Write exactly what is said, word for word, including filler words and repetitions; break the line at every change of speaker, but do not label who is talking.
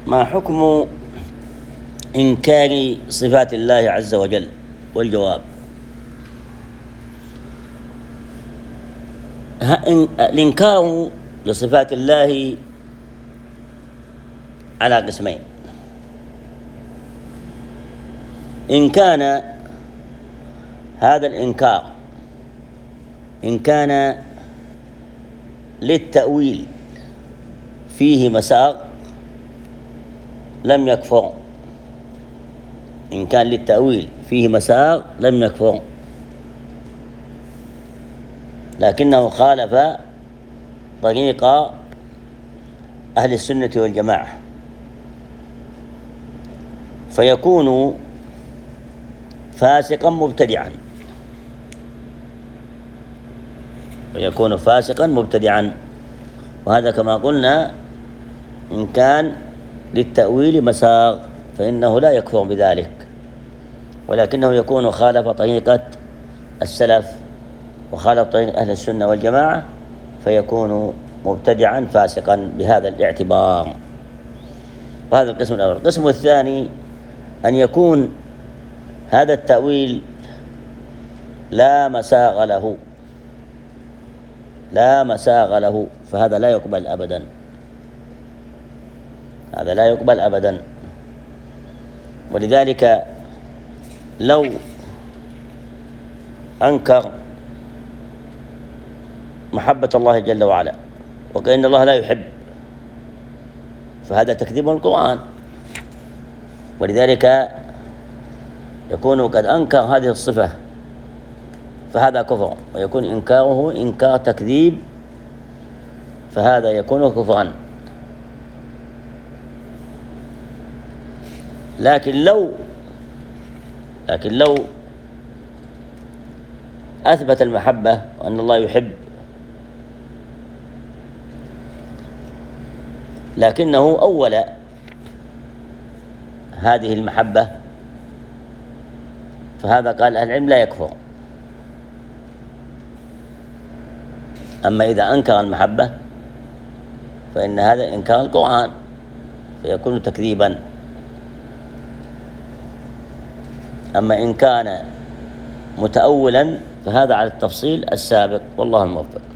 ما حكم إنكار صفات الله عز وجل؟ والجواب: الإنكار لصفات الله على قسمين. إن كان هذا الإنكار إن كان للتأويل فيه مساغ لم يكفر. إن كان للتأويل فيه مساغ لم يكفر، لكنه خالف طريق أهل السنة والجماعة، فيكون فاسقا مبتدعا ويكون فاسقا مبتدعا وهذا كما قلنا إن كان للتأويل مساغ فإنه لا يكفر بذلك، ولكنه يكون خالف طريقة السلف وخالف طريقة أهل السنة والجماعة، فيكون مبتدعا فاسقا بهذا الاعتبار. وهذا القسم الأول. القسم الثاني أن يكون هذا التأويل لا مساغ له لا مساغ له فهذا لا يقبل أبدا هذا لا يقبل أبدا ولذلك لو أنكر محبة الله جل وعلا وكأن الله لا يحب فهذا تكذيب القرآن، ولذلك يكون قد أنكر هذه الصفة فهذا كفر، ويكون إنكاره إنكار تكذيب فهذا يكون كفرا. لكن لو لكن لو أثبت المحبة وأن الله يحب لكنه أول هذه المحبة فهذا قال أهل العلم لا يكفر. أما إذا أنكر المحبة فإن هذا إنكار القرآن فيكون تكذيبا. أما إن كان متأولا فهذا على التفصيل السابق، والله الموفق.